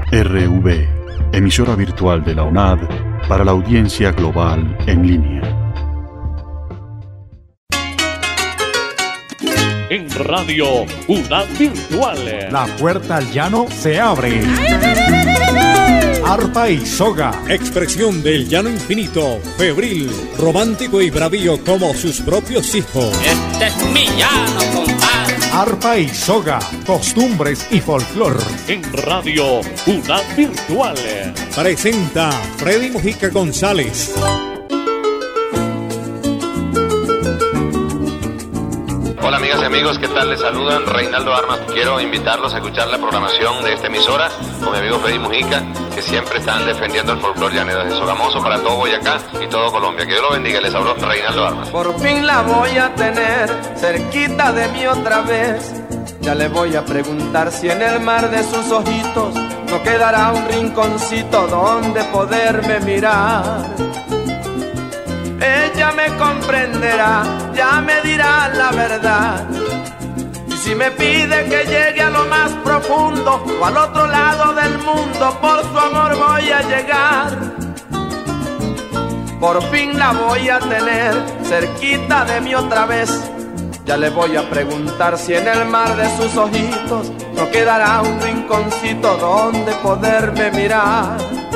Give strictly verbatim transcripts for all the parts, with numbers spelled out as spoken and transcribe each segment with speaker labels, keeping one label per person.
Speaker 1: R V, emisora virtual de la UNAD para la audiencia global en línea.
Speaker 2: En Radio UNAD Virtual,
Speaker 3: la puerta al llano se abre. Arpa y soga, expresión del llano infinito, febril, romántico y bravío como sus propios hijos.
Speaker 4: Este es mi llano, compadre.
Speaker 3: Arpa y soga, costumbres y folclor.
Speaker 2: En Radio UNAD Virtual
Speaker 3: presenta Freddy Mujica González.
Speaker 5: Hola amigas y amigos, ¿qué tal? Les saludan Reinaldo Armas. Quiero invitarlos a escuchar la programación de esta emisora con mi amigo Freddy Mujica, que siempre están defendiendo el folclore llanero de Sogamoso para todo Boyacá y todo Colombia. Que Dios lo bendiga. Les hablo Reinaldo Armas.
Speaker 6: Por fin la voy a tener cerquita de mí otra vez. Ya le voy a preguntar si en el mar de sus ojitos no quedará un rinconcito donde poderme mirar. Ella me comprenderá, ya me dirá la verdad. Y si me pide que llegue a lo más profundo o al otro lado del mundo, por su amor voy a llegar. Por fin la voy a tener cerquita de mí otra vez. Ya le voy a preguntar si en el mar de sus ojitos no quedará un rinconcito donde poderme mirar.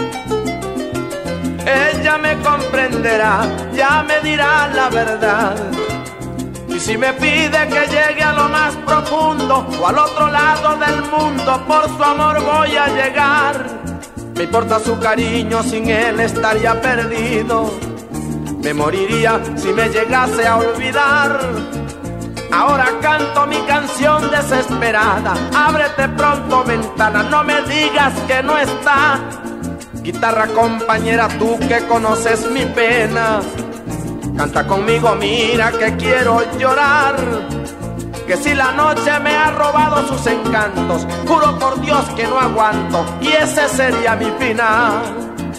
Speaker 6: Ella me comprenderá, ya me dirá la verdad. Y si me pide que llegue a lo más profundo o al otro lado del mundo, por su amor voy a llegar. Me importa su cariño, sin él estaría perdido. Me moriría si me llegase a olvidar. Ahora canto mi canción desesperada. Ábrete pronto ventana, no me digas que no está. Guitarra compañera, tú que conoces mi pena, canta conmigo, mira que quiero llorar. Que si la noche me ha robado sus encantos, juro por Dios que no aguanto y ese sería mi final.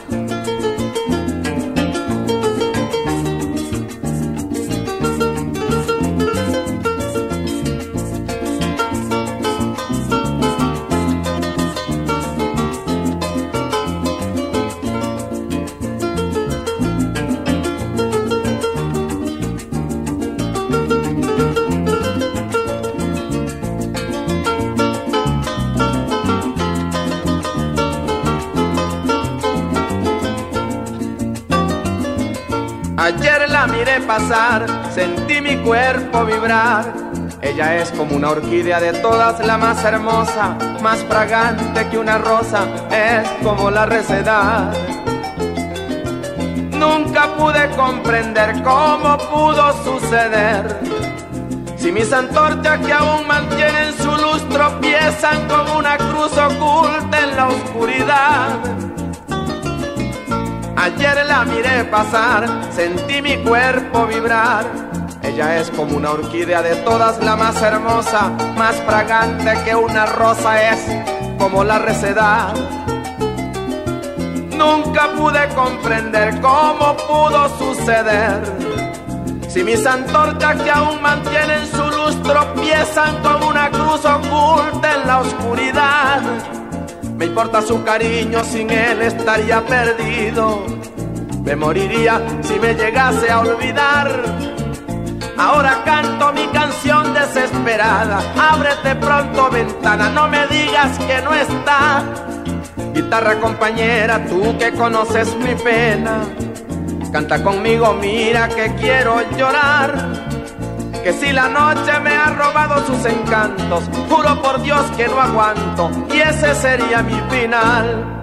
Speaker 6: Ayer la miré pasar, sentí mi cuerpo vibrar. Ella es como una orquídea de todas la más hermosa, más fragante que una rosa, es como la recedad. Nunca pude comprender cómo pudo suceder. Si mis antorchas que aún mantienen su luz tropiezan como una cruz oculta en la oscuridad. Ayer la miré pasar, sentí mi cuerpo vibrar. Ella es como una orquídea de todas la más hermosa, más fragante que una rosa, es como la recedad. Nunca pude comprender cómo pudo suceder. Si mis antorchas que aún mantienen su luz tropiezan como una cruz oculta en la oscuridad. Me importa su cariño, sin él estaría perdido. Me moriría si me llegase a olvidar. Ahora canto mi canción desesperada. Ábrete pronto ventana, no me digas que no está. Guitarra compañera, tú que conoces mi pena, canta conmigo, mira que quiero llorar. Que si la noche me ha robado sus encantos, juro por Dios que no aguanto y ese sería mi final.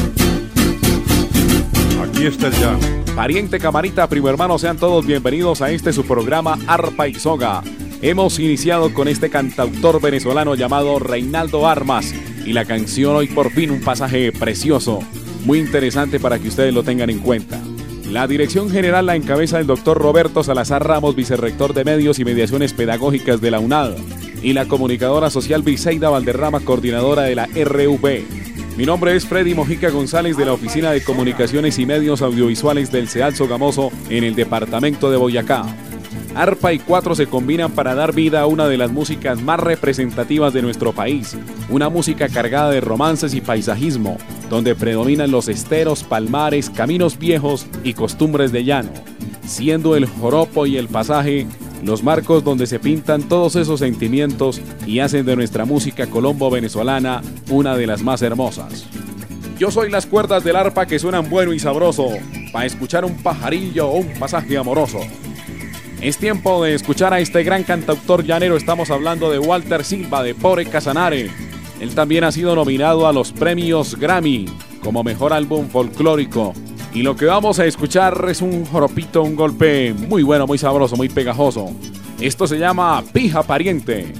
Speaker 3: Aquí está el llano.
Speaker 7: Pariente, camarita, primo hermano, sean todos bienvenidos a este su programa Arpa y Soga. Hemos iniciado con este cantautor venezolano llamado Reinaldo Armas y la canción hoy por fin un pasaje precioso, muy interesante para que ustedes lo tengan en cuenta. La dirección general la encabeza el doctor Roberto Salazar Ramos, vicerrector de Medios y Mediaciones Pedagógicas de la UNAD, y la comunicadora social Briseida Valderrama, coordinadora de la R V. Mi nombre es Freddy Mujica González, de la Oficina de Comunicaciones y Medios Audiovisuales del CEAL Sogamoso en el departamento de Boyacá. Arpa y cuatro se combinan para dar vida a una de las músicas más representativas de nuestro país, una música cargada de romances y paisajismo, donde predominan los esteros, palmares, caminos viejos y costumbres de llano, siendo el joropo y el pasaje los marcos donde se pintan todos esos sentimientos y hacen de nuestra música colombo-venezolana una de las más hermosas. Yo soy las cuerdas del arpa que suenan bueno y sabroso, para escuchar un pajarillo o un pasaje amoroso. Es tiempo de escuchar a este gran cantautor llanero. Estamos hablando de Walter Silva de Pobre Casanare. Él también ha sido nominado a los premios Grammy como mejor álbum folclórico. Y lo que vamos a escuchar es un joropito, un golpe muy bueno, muy sabroso, muy pegajoso. Esto se llama Pija Pariente.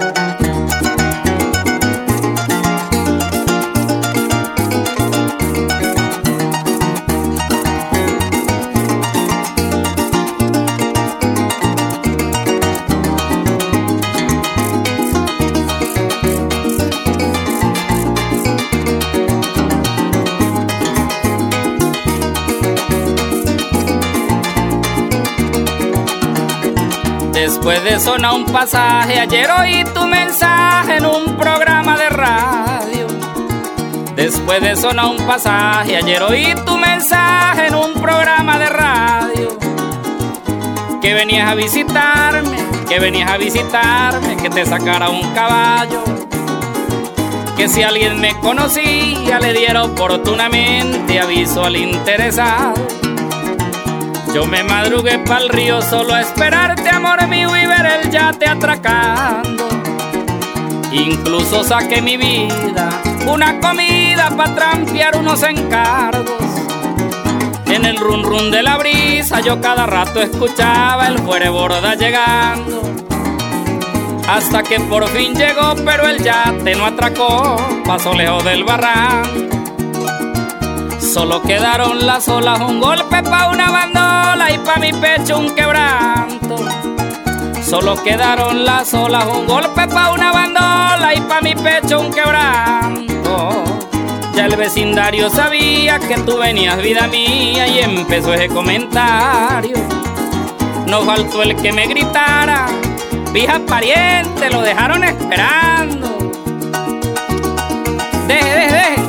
Speaker 4: Después de sonar un pasaje, ayer oí tu mensaje en un programa de radio. Después de sonar un pasaje, ayer oí tu mensaje en un programa de radio. Que venías a visitarme, que venías a visitarme, que te sacara un caballo. Que si alguien me conocía, le diera oportunamente aviso al interesado. Yo me madrugué pa'l río solo a esperarte, amor mío, y ver el yate atracando. Incluso saqué mi vida, una comida pa' trampear unos encargos. En el run run de la brisa yo cada rato escuchaba el fuereborda llegando. Hasta que por fin llegó, pero el yate no atracó, pasó lejos del barranco. Solo quedaron las olas, un golpe pa' una bandola y pa' mi pecho un quebranto. Solo quedaron las olas, un golpe pa' una bandola y pa' mi pecho un quebranto. Ya el vecindario sabía que tú venías, vida mía, y empezó ese comentario. No faltó el que me gritara, pija pariente, lo dejaron esperando. Deje, deje, deje.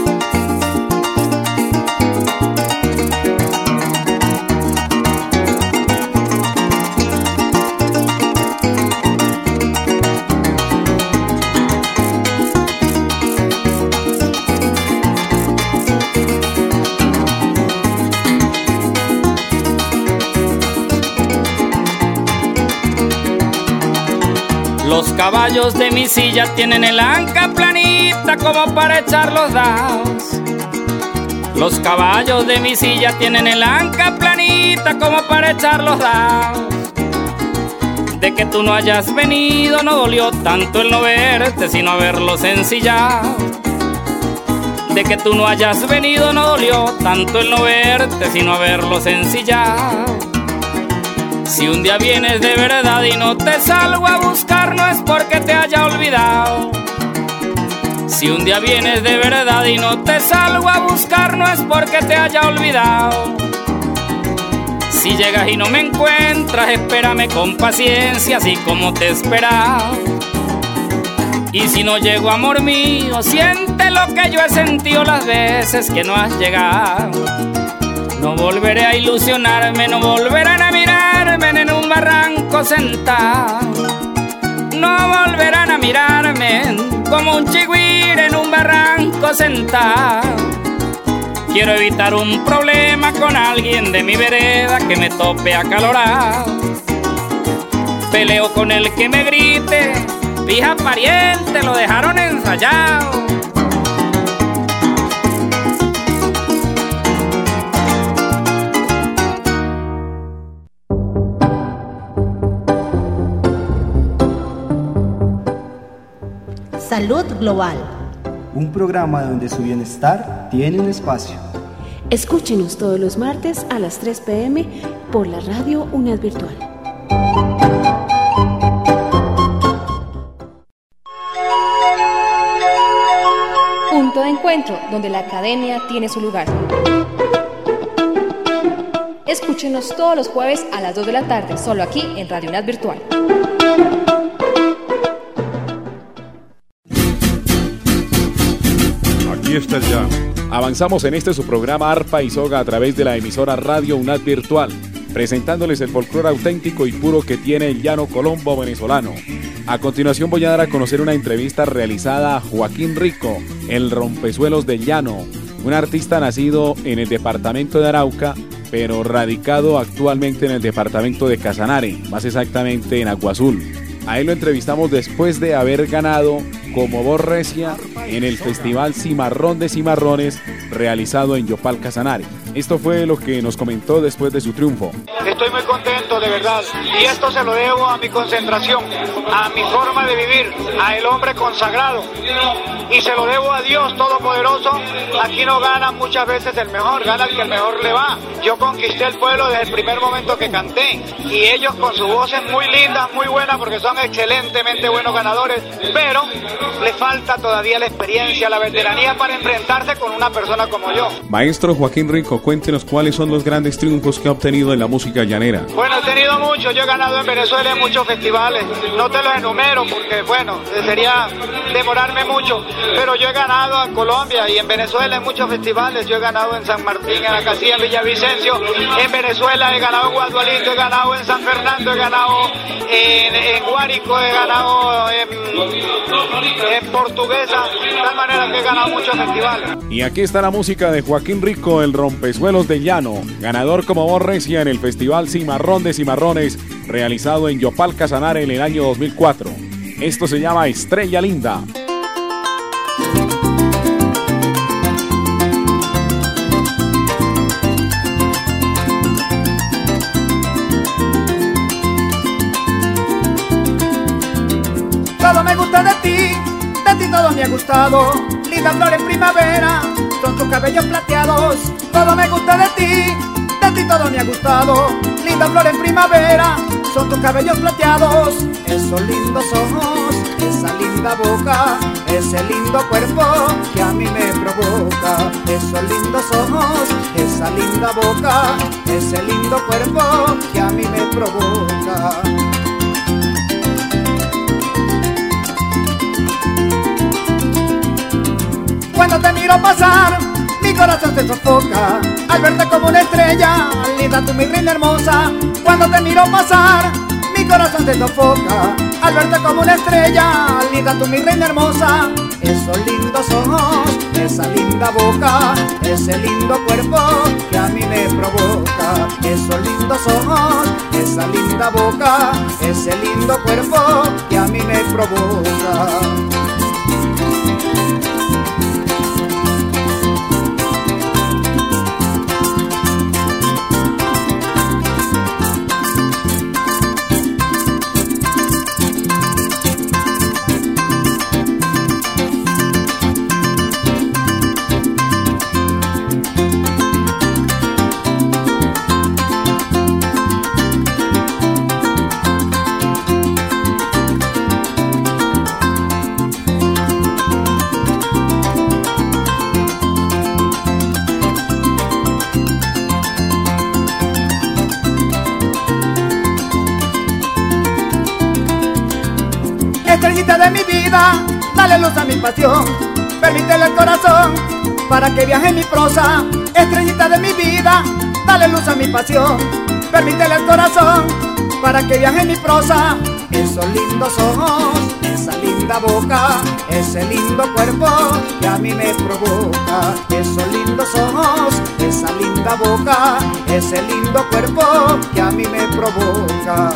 Speaker 4: Los caballos de mi silla tienen el anca planita como para echar los dados. Los caballos de mi silla tienen el anca planita como para echar los dados. De que tú no hayas venido no dolió tanto el no verte, sino haberlos ensillado. De que tú no hayas venido no dolió tanto el no verte, sino haberlos ensillado. Si un día vienes de verdad y no te salgo a buscar, no es porque te haya olvidado. Si un día vienes de verdad y no te salgo a buscar, no es porque te haya olvidado. Si llegas y no me encuentras, espérame con paciencia, así como te he esperado. Y si no llego, amor mío, siente lo que yo he sentido las veces que no has llegado. No volveré a ilusionarme, no volverán a mirarme en un barranco sentado. No volverán a mirarme como un chigüire en un barranco sentado. Quiero evitar un problema con alguien de mi vereda que me tope acalorado. Peleo con el que me grite, pija pariente, lo dejaron ensayado.
Speaker 8: Salud Global.
Speaker 9: Un programa donde su bienestar tiene un espacio.
Speaker 10: Escúchenos todos los martes a las tres pe eme por la radio UNAD Virtual.
Speaker 11: Punto de encuentro donde la academia tiene su lugar.
Speaker 8: Escúchenos todos los jueves a las dos de la tarde, solo aquí en Radio UNAD Virtual.
Speaker 3: Aquí está el llano.
Speaker 7: Avanzamos en este su programa Arpa y Soga a través de la emisora Radio UNAD Virtual, presentándoles el folclore auténtico y puro que tiene el llano colombo venezolano. A continuación voy a dar a conocer una entrevista realizada a Joaquín Rico, el rompesuelos del llano, un artista nacido en el departamento de Arauca, pero radicado actualmente en el departamento de Casanare, más exactamente en Agua Azul. A él lo entrevistamos después de haber ganado como voz recia en el Festival Cimarrón de Cimarrones realizado en Yopal, Casanare. Esto fue lo que nos comentó después de su triunfo.
Speaker 11: Estoy muy contento, de verdad, y esto se lo debo a mi concentración, a mi forma de vivir, a el hombre consagrado, y se lo debo a Dios Todopoderoso. Aquí no gana muchas veces el mejor, gana el que el mejor le va. Yo conquisté el pueblo desde el primer momento que canté, y ellos con sus voces muy lindas, muy buenas, porque son excelentemente buenos ganadores, pero le falta todavía la experiencia, la veteranía para enfrentarse con una persona como yo.
Speaker 3: Maestro Joaquín Rico, cuéntenos cuáles son los grandes triunfos que ha obtenido en la música llanera.
Speaker 11: Bueno, he tenido muchos, yo he ganado en Venezuela en muchos festivales, no te los enumero porque, bueno, sería demorarme mucho, pero yo he ganado en Colombia y en Venezuela en muchos festivales. Yo he ganado en San Martín, en la Casilla, en Villavicencio, en Venezuela he ganado en Guadualito, he ganado en San Fernando, he ganado en, en Guárico, he ganado en, en Portuguesa, de tal manera que he ganado muchos festivales.
Speaker 7: Y aquí está la música de Joaquín Rico, el rompesuelos del llano, ganador como voz recia en el Festival Cimarrón de Cimarrones realizado en Yopal, Casanare en el año dos mil cuatro. Esto se llama Estrella Linda.
Speaker 12: Todo me gusta de ti, de ti todo me ha gustado. Linda flor en primavera, son tus cabellos plateados. Todo me gusta de ti, de ti todo me ha gustado. Linda flor en primavera, son tus cabellos plateados. Esos lindos ojos, esa linda boca, ese lindo cuerpo que a mí me provoca. Esos lindos ojos, esa linda boca, ese lindo cuerpo que a mí me provoca. Cuando te miro pasar, mi corazón se sofoca al verte como una estrella, linda tú mi reina hermosa. Cuando te miro pasar, mi corazón se sofoca al verte como una estrella, linda tú mi reina hermosa. Esos lindos ojos, esa linda boca, ese lindo cuerpo que a mí me provoca. Esos lindos ojos, esa linda boca, ese lindo cuerpo que a mí me provoca. Estrellita de mi vida, dale luz a mi pasión, permítele el corazón para que viaje mi prosa. Estrellita de mi vida, dale luz a mi pasión, permítele el corazón para que viaje mi prosa. Esos lindos ojos, esa linda boca, ese lindo cuerpo que a mí me provoca. Esos lindos ojos, esa linda boca, ese lindo cuerpo que a mí me provoca.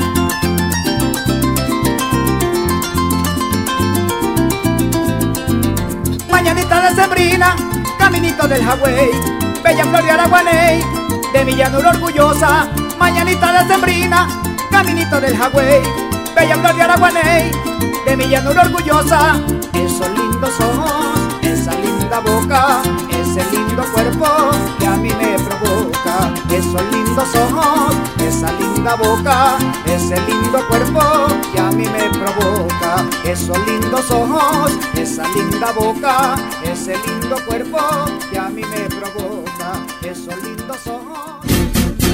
Speaker 12: Mañanita decembrina, caminito del Hawái, bella flor de Araguaney, de mi llanura orgullosa. Mañanita decembrina, caminito del Hawái, bella flor de Araguaney, de mi llanura orgullosa. Esos lindos ojos, esa linda boca, ese lindo cuerpo que a mí me provoca. Esos lindos ojos, esa linda boca, ese lindo cuerpo que a mí me provoca. Esos lindos ojos, esa linda boca, ese lindo cuerpo que a mí me provoca. Esos lindos ojos.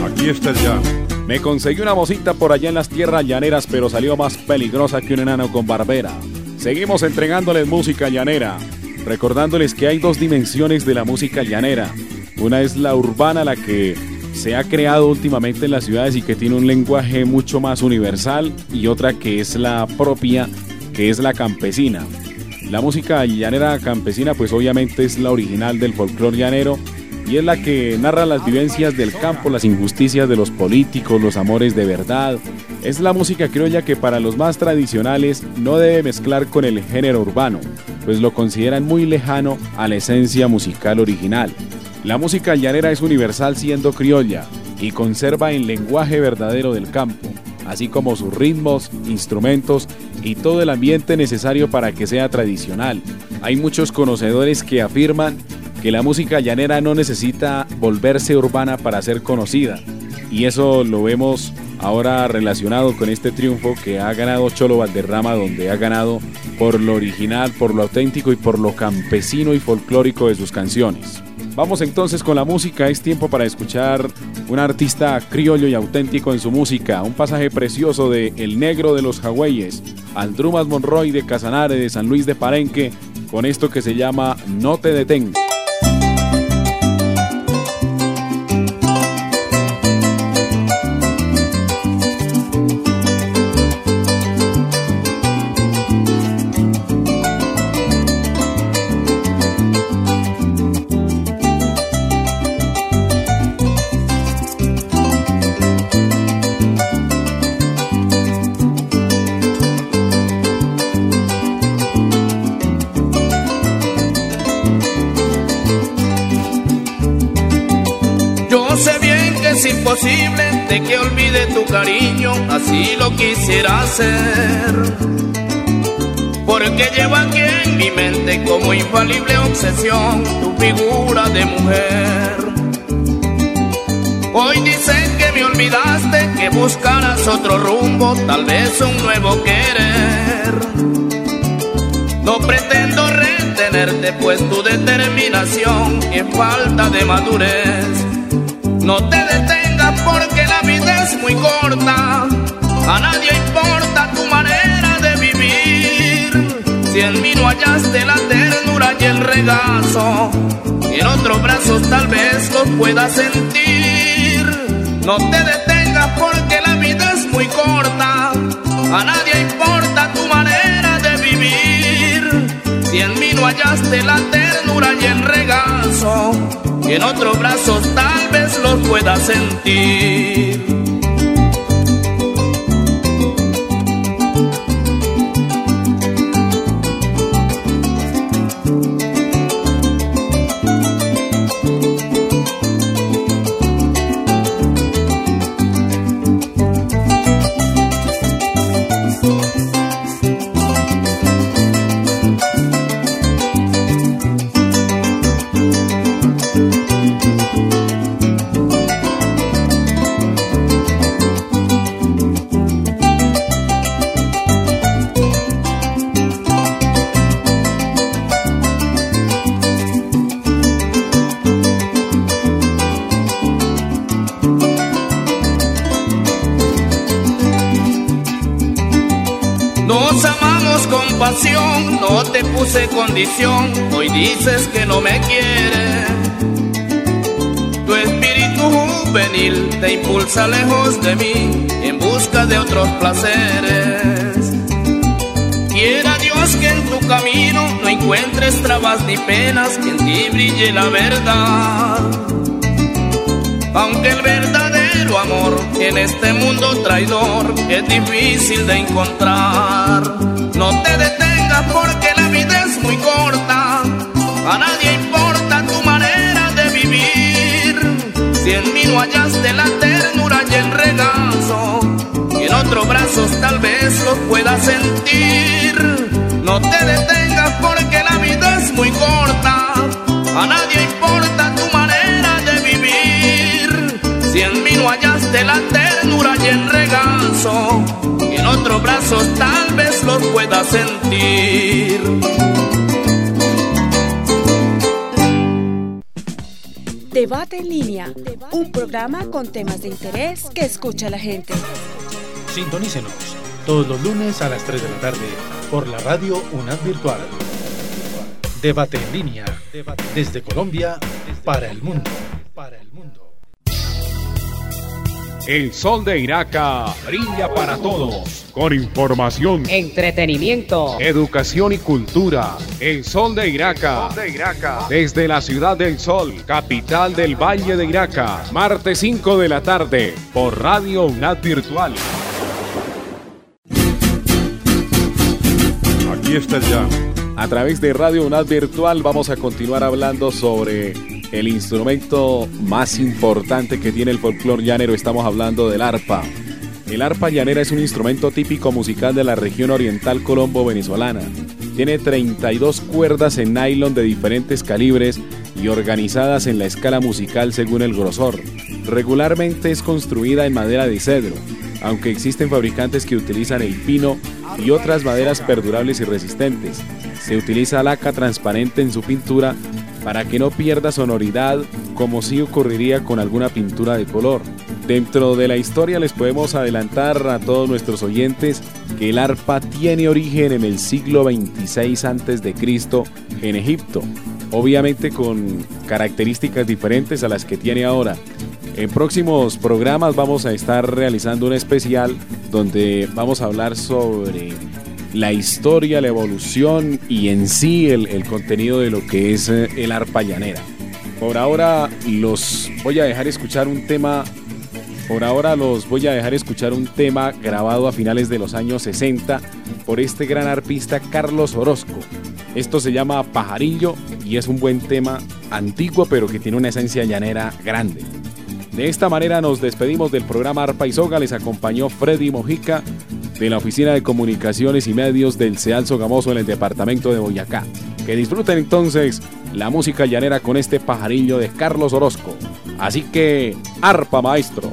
Speaker 13: Aquí está el llano.
Speaker 7: Me conseguí una mocita por allá en las tierras llaneras, pero salió más peligrosa que un enano con barbera. Seguimos entregándoles música llanera, recordándoles que hay dos dimensiones de la música llanera. Una es la urbana, la que se ha creado últimamente en las ciudades y que tiene un lenguaje mucho más universal, y otra que es la propia, que es la campesina. La música llanera campesina pues obviamente es la original del folclore llanero y es la que narra las vivencias del campo, las injusticias de los políticos, los amores de verdad. Es la música criolla que para los más tradicionales no debe mezclar con el género urbano, pues lo consideran muy lejano a la esencia musical original. La música llanera es universal siendo criolla y conserva el lenguaje verdadero del campo, así como sus ritmos, instrumentos y todo el ambiente necesario para que sea tradicional. Hay muchos conocedores que afirman que la música llanera no necesita volverse urbana para ser conocida, y eso lo vemos ahora relacionado con este triunfo que ha ganado Cholo Valderrama, donde ha ganado por lo original, por lo auténtico y por lo campesino y folclórico de sus canciones. Vamos entonces con la música. Es tiempo para escuchar un artista criollo y auténtico en su música, un pasaje precioso de El Negro de los Jagüeyes, Aldrumas Monroy de Casanare, de San Luis de Palenque, con esto que se llama No te detengas.
Speaker 6: Es imposible de que olvide tu cariño, así lo quisiera hacer, porque llevo aquí en mi mente como infalible obsesión tu figura de mujer. Hoy dicen que me olvidaste, que buscaras otro rumbo, tal vez un nuevo querer. No pretendo retenerte, pues tu determinación es falta de madurez. No te detengas porque la vida es muy corta, a nadie importa tu manera de vivir. Si en mí no hallaste la ternura y el regazo, en otros brazos tal vez los puedas sentir. No te detengas porque la vida es muy corta, a nadie importa tu manera de vivir. Si en mí no hallaste la ternura y el regazo, y en otros brazos tal vez los puedas sentir. Pasión, no te puse condición, hoy dices que no me quieres. Tu espíritu juvenil te impulsa lejos de mí, en busca de otros placeres. Quiera Dios que en tu camino no encuentres trabas ni penas, que en ti brille la verdad. Aunque el verdadero amor en este mundo traidor es difícil de encontrar. No te detengas porque la vida es muy corta, a nadie importa tu manera de vivir. Si en mí no hallaste la ternura y el regazo, y en otros brazos tal vez los puedas sentir. No te detengas porque la vida es muy corta, a nadie importa tu manera de vivir. Si en mí no hallaste la ternura y el regazo, y en otros brazos tal vez los puedas sentir.
Speaker 10: De Debate en línea, un programa con temas de interés que escucha la gente.
Speaker 13: Sintonícenos todos los lunes a las tres de la tarde por la radio UNAD Virtual. Debate en línea, desde Colombia para el mundo.
Speaker 14: El sol de Iraca brilla para todos, con información,
Speaker 15: entretenimiento,
Speaker 14: educación y cultura. El sol de Iraca,
Speaker 15: sol de Iraca.
Speaker 14: Desde la ciudad del sol, capital del Valle de Iraca, martes cinco de la tarde, por Radio UNAD Virtual.
Speaker 7: Aquí está el ya. A través de Radio UNAD Virtual vamos a continuar hablando sobre el instrumento más importante que tiene el folclore llanero. Estamos hablando del arpa. El arpa llanera es un instrumento típico musical de la región oriental colombo-venezolana. Tiene treinta y dos cuerdas en nylon de diferentes calibres y organizadas en la escala musical según el grosor. Regularmente es construida en madera de cedro, aunque existen fabricantes que utilizan el pino y otras maderas perdurables y resistentes. Se utiliza laca transparente en su pintura para que no pierda sonoridad, como si ocurriría con alguna pintura de color. Dentro de la historia les podemos adelantar a todos nuestros oyentes que el arpa tiene origen en el siglo veintiséis antes de Cristo en Egipto, obviamente con características diferentes a las que tiene ahora. En próximos programas vamos a estar realizando un especial donde vamos a hablar sobre la historia, la evolución y en sí el, el contenido de lo que es el arpa llanera. Por ahora los voy a dejar escuchar un tema, por ahora los voy a dejar escuchar un tema grabado a finales de los años sesenta por este gran arpista Carlos Orozco. Esto se llama Pajarillo y es un buen tema antiguo pero que tiene una esencia llanera grande. De esta manera nos despedimos del programa Arpa y Soga. Les acompañó Freddy Mojica de la Oficina de Comunicaciones y Medios del CEAL Sogamoso en el departamento de Boyacá. Que disfruten entonces la música llanera con este Pajarillo de Carlos Orozco. Así que, arpa maestro.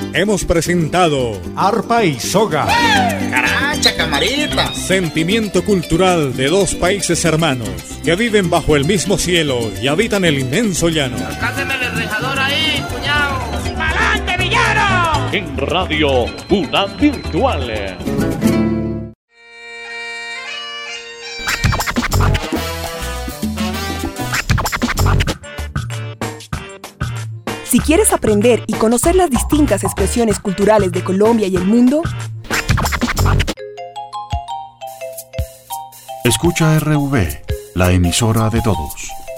Speaker 3: hemos presentado
Speaker 15: Arpa y Soga.
Speaker 16: ¡Caracha, camarita!
Speaker 3: Sentimiento cultural de dos países hermanos que viven bajo el mismo cielo y habitan el inmenso llano.
Speaker 17: ¡Alcánceme el rejador ahí, cuñado! ¡Pa'lante, villano!
Speaker 2: En Radio UNAD Virtual.
Speaker 18: Si quieres aprender y conocer las distintas expresiones culturales de Colombia y el mundo,
Speaker 1: escucha R V, la emisora de todos.